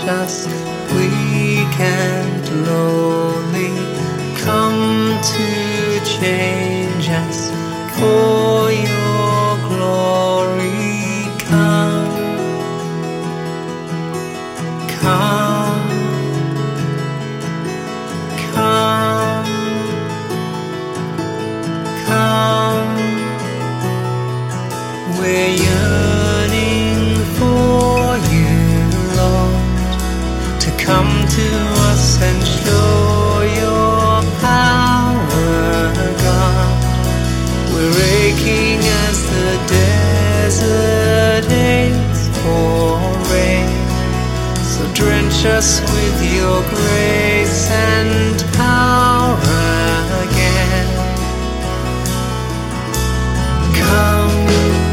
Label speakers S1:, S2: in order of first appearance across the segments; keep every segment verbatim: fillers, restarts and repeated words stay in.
S1: us, weak and lowly. Come to change us for your glory. Come, come, come, come. We're yearning for you, Lord, to come to us and show your power, God. We're aching as the desert aches for rain, so drench us with your grace and power again. Come,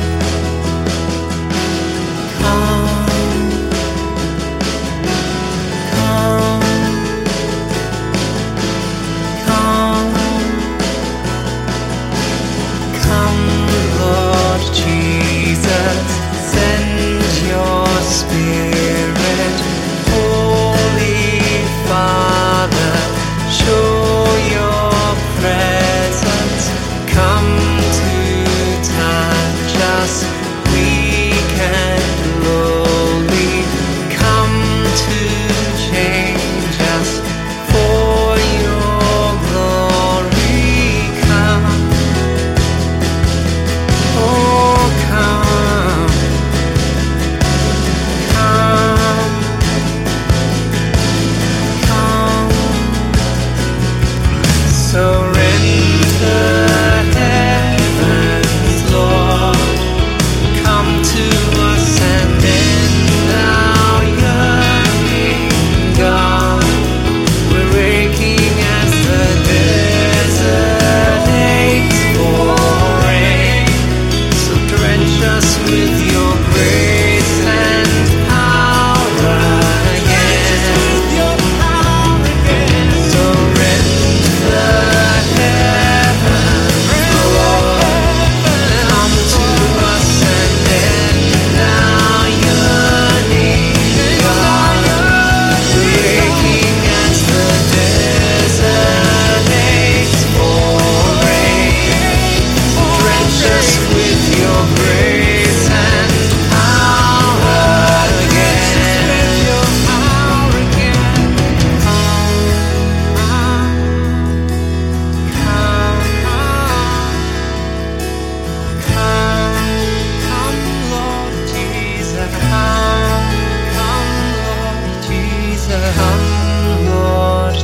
S1: come, Lord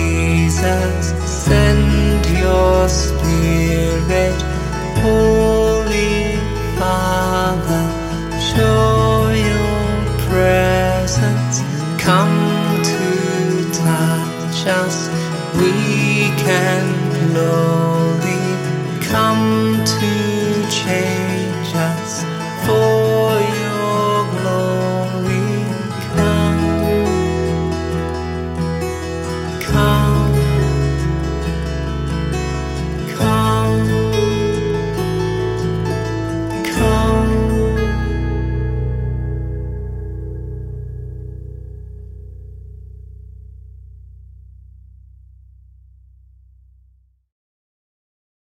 S1: Jesus, send your Spirit. Holy Father, show your presence. Come to touch us, weak and lowly. Come